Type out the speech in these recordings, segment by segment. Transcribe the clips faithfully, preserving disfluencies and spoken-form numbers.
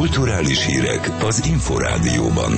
Kulturális hírek az Inforádióban.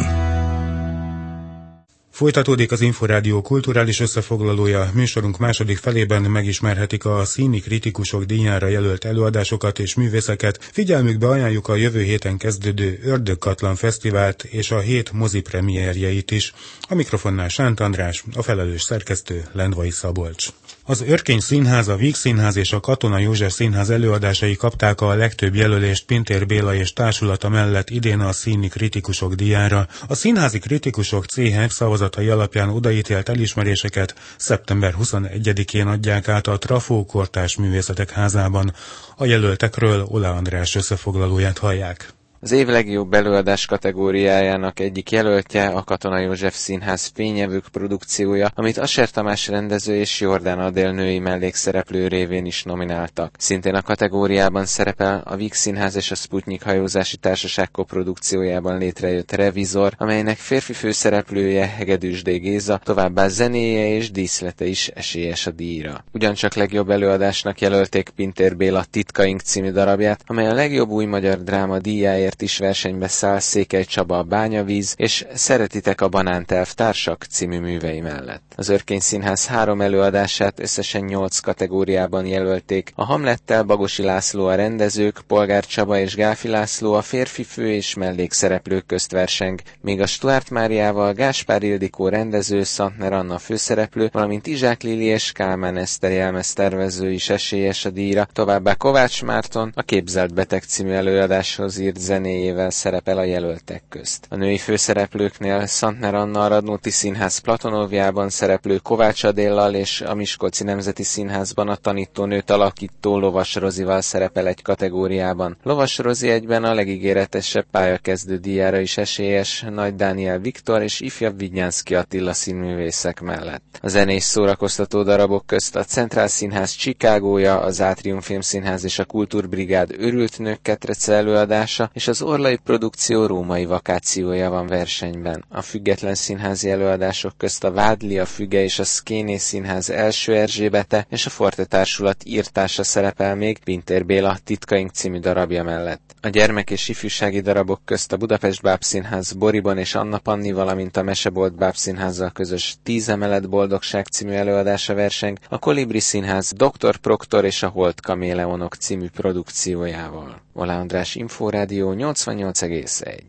Folytatódik az Inforádió kulturális összefoglalója. Műsorunk második felében megismerhetik a színi kritikusok díjára jelölt előadásokat és művészeket. Figyelmükbe ajánljuk a jövő héten kezdődő Ördögkatlan Fesztivált és a hét mozi premierjeit is. A mikrofonnál Sánt András, a felelős szerkesztő Lendvai Szabolcs. Az Örkény Színház, a Víg Színház és a Katona József Színház előadásai kapták a legtöbb jelölést Pintér Béla és társulata mellett idén a színi kritikusok díjára. A színházi kritikusok céhe szavazatai alapján odaítélt elismeréseket szeptember huszonegyedikén adják át a Trafó Kortárs Művészetek Házában. A jelöltekről Ola András összefoglalóját hallják. Az év legjobb előadás kategóriájának egyik jelöltje a Katona József Színház Fényevők produkciója, amit Asser Tamás rendező és Jordán Adél női mellékszereplő révén is nomináltak. Szintén a kategóriában szerepel a Víg Színház és a Sputnik hajózási társaság koprodukciójában létrejött Revizor, amelynek férfi főszereplője Hegedűs D. Géza, továbbá zenéje és díszlete is esélyes a díjra. Ugyancsak legjobb előadásnak jelölték Pintér Béla Titkaink című darabját, amely a legjobb új magyar dráma díjáért is versenybe száll Székely Csaba a Bányavíz és Szeretitek a Banántelv társak című művei mellett. Az Örkény Színház három előadását összesen nyolc kategóriában jelölték. A Hamlettel Bagosi László a rendezők, Polgár Csaba és Gálfi László a férfi fő és mellékszereplők közt verseng, míg a Stuart Máriával Gáspár Ildikó rendező, Szantner Anna főszereplő, valamint Izsák Lili és Kálmán Eszter jelmeztervező is esélyes a díjra, továbbá Kovács Márton a Képzelt beteg című előadáshoz írt zenéjével szerepel a jelöltek közt. A női főszereplőknél Szantner Anna a Radnóti Színház Platonovjában szereplő Kovács Adéllal és a Miskolci Nemzeti Színházban a tanítónőt alakító Lovas Rozival szerepel egy kategóriában. Lovas Rozi egyben a legígéretesebb pályakezdő díjára is esélyes Nagy Dániel Viktor és ifjabb Vignyánszky Attila színművészek mellett. A zenés szórakoztató darabok közt a Centrál Színház Chicagója, az Átrium Filmszínház és a Kultúrbrigád Őrült nők ketrece előadása és az Orlai produkció Római vakációja van versenyben. A független színházi előadások közt a Vádli, a Füge és a Szkéné Színház első Erzsébete és a Forte Társulat írtása szerepel még Pintér Béla Titkaink című darabja mellett. A gyermek- és ifjúsági darabok közt a Budapest Bábszínház Boriban és Anna Panni, valamint a Mesebolt Bábszínházzal közös Tíz emelet boldogság című előadása verseng, a Kolibri Színház doktor Proktor és a Holt Kaméleonok című produkciójával. Ola András, Inforádió nyolcvannyolc egész egy.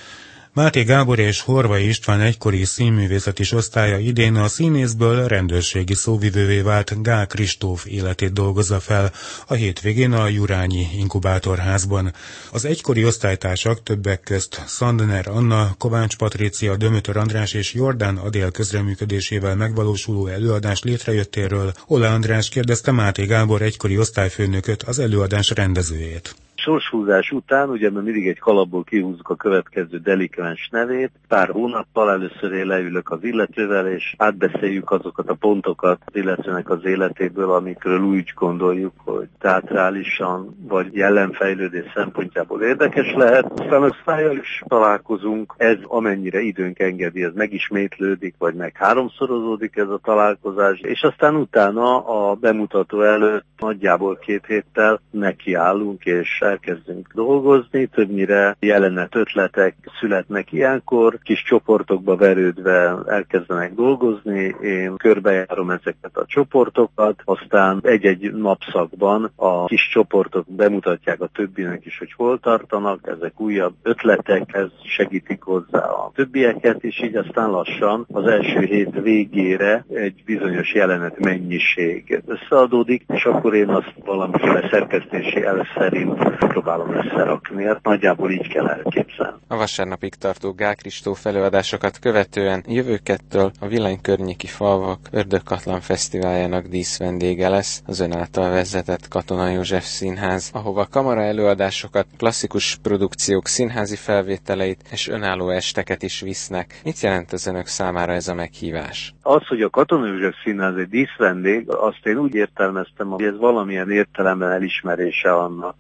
Máté Gábor és Horvai István egykori színművészeti osztálya idén a színészből rendőrségi szóvivővé vált Gál Kristóf életét dolgozza fel a hétvégén a Jurányi Inkubátorházban. Az egykori osztálytársak többek közt Szandner Anna, Kovács Patrícia, Dömötör András és Jordán Adél közreműködésével megvalósuló előadás létrejöttéről Ola András kérdezte Máté Gábor egykori osztályfőnököt, az előadás rendezőjét. Sorshúzás után, ugye mert mindig egy kalapból kihúzzuk a következő delikvens nevét, pár hónappal először én leülök az illetővel, és átbeszéljük azokat a pontokat az illetőnek az életéből, amikről úgy gondoljuk, hogy teátrálisan vagy jellemfejlődés szempontjából érdekes lehet. Aztán a osztállyal is találkozunk, ez amennyire időnk engedi, ez megismétlődik, vagy meg háromszorozódik ez a találkozás, és aztán utána a bemutató előtt nagyjából két héttel nekiállunk, és elkezdünk dolgozni, többnyire jelenet ötletek születnek ilyenkor, kis csoportokba verődve elkezdenek dolgozni, én körbejárom ezeket a csoportokat, aztán egy-egy napszakban a kis csoportok bemutatják a többinek is, hogy hol tartanak, ezek újabb ötletekhez segítik hozzá a többieket, és így aztán lassan az első hét végére egy bizonyos jelenet mennyiség összeadódik, és akkor én azt valamiféle szerkesztési elv szerint próbálom összerakni, hát nagyjából így kell elképzelni. A vasárnapig tartó Gál Kristóf előadásokat követően jövőkettől a Villanykörnyéki Falvak Ördögkatlan Fesztiváljának díszvendége lesz az ön által vezetett Katona József Színház, ahova kamara előadásokat, klasszikus produkciók színházi felvételeit és önálló esteket is visznek. Mit jelent az önök számára ez a meghívás? Az, hogy a Katona József Színház egy díszvendég, azt én úgy értelmeztem, hogy ez valamilyen értelemben elismerése annak, hogy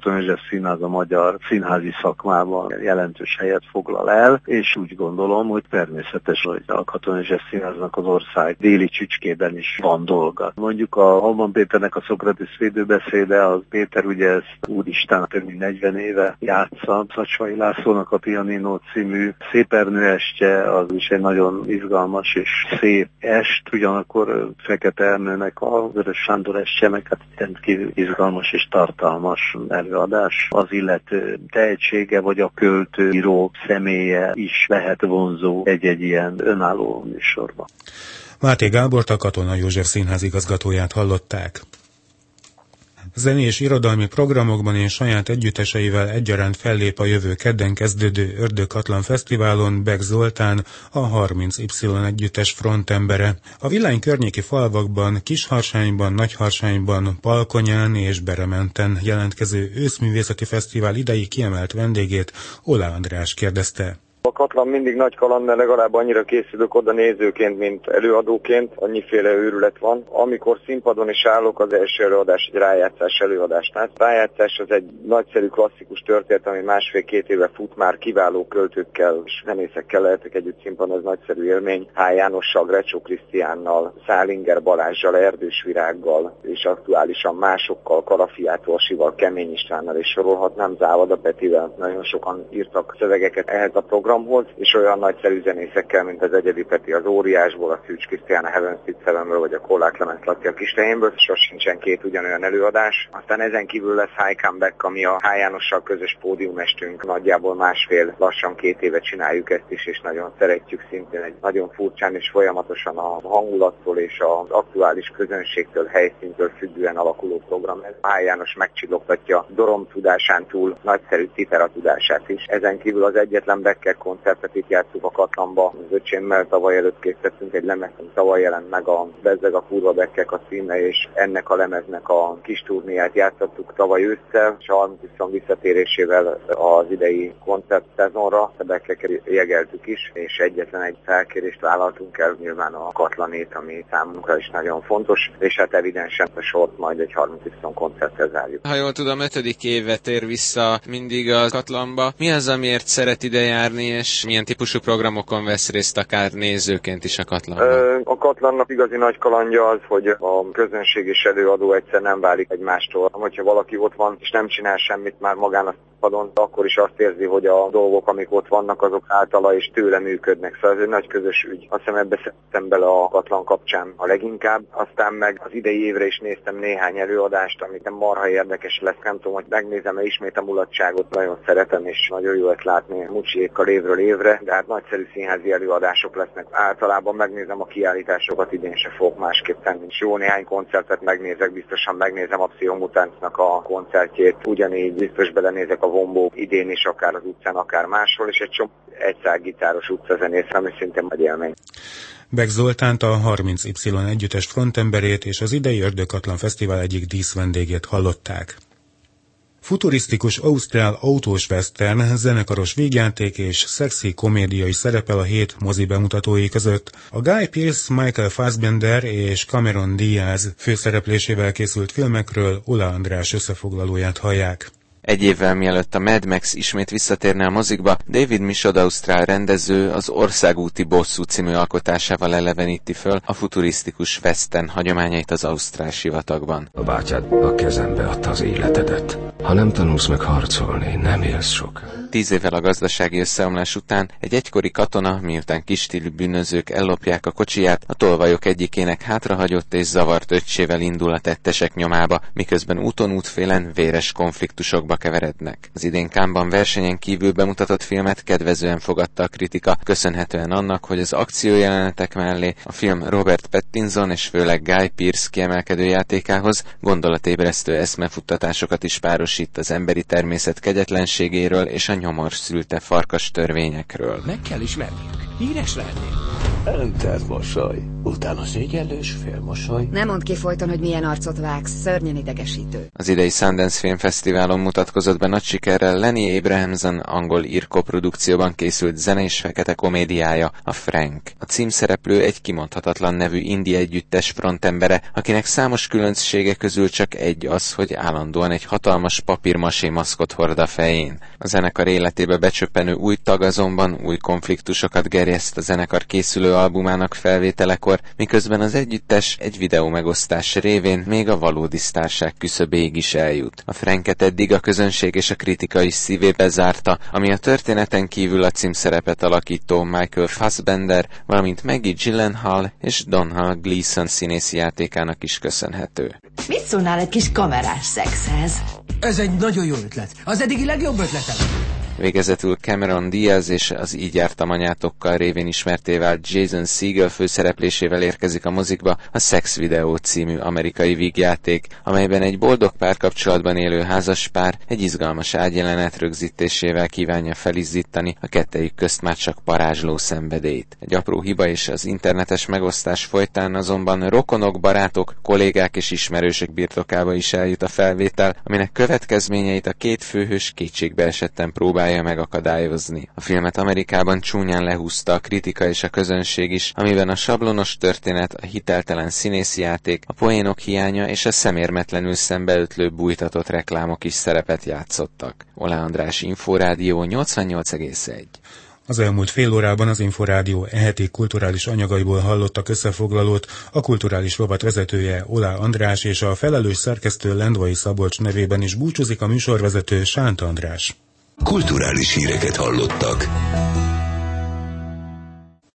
Katona József Színház a magyar színházi szakmában jelentős helyet foglal el, és úgy gondolom, hogy természetes, hogy a Katona József Színháznak az ország déli csücskében is van dolga. Mondjuk a Halman Péternek a Szokratész védőbeszéde, az Péter ugye ezt úristen több mint negyven éve játsza. Szacsvai Lászlónak a Pianino című Szépernő estje, az is egy nagyon izgalmas és szép est, ugyanakkor Fekete Ernőnek a Vörös Sándor estje, meg hát rendkívül izgalmas és tartalmas előadás. Az illető tehetsége vagy a költő, író személye is lehet vonzó egy-egy ilyen önálló műsorban. Máté Gábort, a Katona József Színház igazgatóját hallották. Zenés irodalmi programokban és saját együtteseivel egyaránt fellép a jövő kedden kezdődő Ördög-Katlan Fesztiválon Beck Zoltán, a harminc Y együttes frontembere. A Villány környéki falvakban, Kisharsányban, Nagyharsányban, Palkonyán és Berementen jelentkező őszművészeti fesztivál idei kiemelt vendégét Ola András kérdezte. A Katlan mindig nagy kaland, mert legalább annyira készülök oda nézőként, mint előadóként. Annyiféle őrület van. Amikor színpadon is állok, az első előadás egy rájátszás előadás. Tehát rájátszás az egy nagyszerű klasszikus történet, ami másfél-két éve fut már, kiváló költőkkel és zenészekkel lehetek együtt színpadon, ez nagyszerű élmény. H. Jánossal, Grecsó Krisztiánnal, Szálinger Balázssal, Erdős Virággal és aktuálisan másokkal, Karafi Átorsival, Kemény Istvánnal és sorolhatnám, Závada Petivel. Nagyon sokan írtak szövegeket ehhez a program. És olyan nagyszerű zenészekkel, mint az Egyedi Peti az Óriásból, a Szűcs Krisztián a Heaven Street Sevenből, vagy a Kollár Clemens Laci a Kislejénből, sosincsen két ugyanolyan előadás. Aztán ezen kívül lesz High Comeback, ami a H. Jánossal közös pódiumestünk. Nagyjából másfél, lassan két éve csináljuk ezt is, és nagyon szeretjük, szintén egy nagyon furcsán és folyamatosan a hangulattól és az aktuális közönségtől, helyszíntől függően alakuló program. Ez H. János megcsillogtatja dorom tudásán túl nagyszerű citera tudását is. Ezen kívül az egyetlen Becker koncertet itt játszunk a Katlanba. Az öcsémmel tavaly előtt készítettünk egy lemezt, ami tavaly jelent meg, a Bezzeg a kurva Bekkek a címe, és ennek a lemeznek a kis turnéját játszottuk tavaly ősszel, és a harminc visszatérésével az idei koncertszezonra a Bekkeket jegeltük is, és egyetlen egy felkérést vállaltunk el, nyilván a Katlanét, ami számunkra is nagyon fontos, és hát evidensen a sort majd egy harminc koncerttel zárjuk. Ha jól tudom, ötödik éve tér vissza mindig a Katlanba. Mi az, amiért szeret ide járni, és milyen típusú programokon vesz részt akár nézőként is a Katlanban? A Katlannak igazi nagy kalandja az, hogy a közönség és előadó egyszer nem válik egymástól. Hogyha valaki ott van, és nem csinál semmit már magán a színpadon, akkor is azt érzi, hogy a dolgok, amik ott vannak, azok általa és tőle működnek. Szóval ez egy nagy közös ügy. Azt hiszem, ebbe szerettem bele a Katlan kapcsán a leginkább. Aztán meg az idei évre is néztem néhány előadást, amit marha érdekes lesz. Nem tudom, hogy megnézem-e ismét a mulatságot. Nagyon szeretem, és nagyon jó ezt látni Mucsiékkal évről évre, de hát nagyszerű színházi előadások lesznek. Általában megnézem a kiállításokat, idén se fogok másképp tenni. Jó néhány koncertet megnézek, biztosan megnézem a Pszichomutánznak a koncertjét, ugyanígy biztos belenézek a Vombó idén is, akár az utcán, akár máshol, és egy csomó egyszálgitáros utcazenész, ami szintén nagy élmény. Beck Zoltánt, a harminc Y együttes frontemberét és az idei Ördög-Katlan Fesztivál egyik díszvendégét hallották. Futurisztikus ausztrál autós western, zenekaros vígjáték és szexi komédia is szerepel a hét mozi bemutatói között. A Guy Pearce, Michael Fassbender és Cameron Diaz főszereplésével készült filmekről Ola András összefoglalóját hallják. Egy évvel mielőtt a Mad Max ismét visszatérne a mozikba, David Michaud ausztrál rendező az Országúti bosszú című alkotásával eleveníti föl a futurisztikus western hagyományait az ausztrál sivatagban. A bátyád a kezembe adta az életedet. Ha nem tanulsz meg harcolni, nem élsz soká. Tíz évvel a gazdasági összeomlás után egy egykori katona, miután kisstílű bűnözők ellopják a kocsiját, a tolvajok egyikének hátrahagyott és zavart öccsével indul a tettesek nyomába, miközben úton útfélen véres konfliktusokba keverednek. Az idén Cannes-ban versenyen kívül bemutatott filmet kedvezően fogadta a kritika, köszönhetően annak, hogy az akciójelenetek mellé a film Robert Pattinson és főleg Guy Pearce kiemelkedő játékához gondolatébresztő eszmefuttatásokat is párosít az emberi természet kegyetlenségéről és a nyomor szülte farkas törvényekről. Meg kell ismerniük. Híres lehetnél. Entert mosoly, utána szégyellős félmosoly. Nem mondd ki folyton, hogy milyen arcot vágsz, szörnyen idegesítő. Az idei Sundance Filmfesztiválon mutatkozott be nagy sikerrel Lenny Abrahamson angol-ír koprodukcióban készült zenés fekete komédiája, a Frank. A címszereplő egy kimondhatatlan nevű indie együttes frontembere, akinek számos különbsége közül csak egy az, hogy állandóan egy hatalmas papírmasé maszkot hord a fején. A zenekar életébe becsöppenő új tag azonban új konfliktusokat gerjeszt a zenekar készülő albumának felvételekor, miközben az együttes egy videó megosztás révén még a valódi sztárság küszöbéig is eljut. A Franket eddig a közönség és a kritika is szívébe zárta, ami a történeten kívül a címszerepet alakító Michael Fassbender, valamint Maggie Gyllenhaal és Domhnall Gleeson színészi játékának is köszönhető. Mit szólnál egy kis kamerás szexhez? Ez egy nagyon jó ötlet. Az eddigi legjobb ötletem. Végezetül Cameron Diaz és az Így jártam anyátokkal révén ismertté vált Jason Segel főszereplésével érkezik a mozikba a Sex Video című amerikai vígjáték, amelyben egy boldog párkapcsolatban élő házaspár egy izgalmas ágyjelenet rögzítésével kívánja felizzítani a kettejük közt már csak parázsló szenvedélyt. Egy apró hiba és az internetes megosztás folytán azonban rokonok, barátok, kollégák és ismerősök birtokába is eljut a felvétel, aminek következményeit a két főhős kétségbe esetten próbálja megakadályozni. A filmet Amerikában csúnyán lehúzta a kritika és a közönség is, amiben a sablonos történet, a hiteltelen színészi játék, a poénok hiánya és a szemérmetlenül szembeötlő bújtatott reklámok is szerepet játszottak. Oláh András, Inforádió nyolcvannyolc egész egy. Az elmúlt fél órában az Inforádió e heti kulturális anyagaiból hallottak összefoglalót, a kulturális rovat vezetője Oláh András és a felelős szerkesztő Lendvai Szabolcs nevében is búcsúzik a műsorvezető Sánt András. Kulturális híreket hallottak.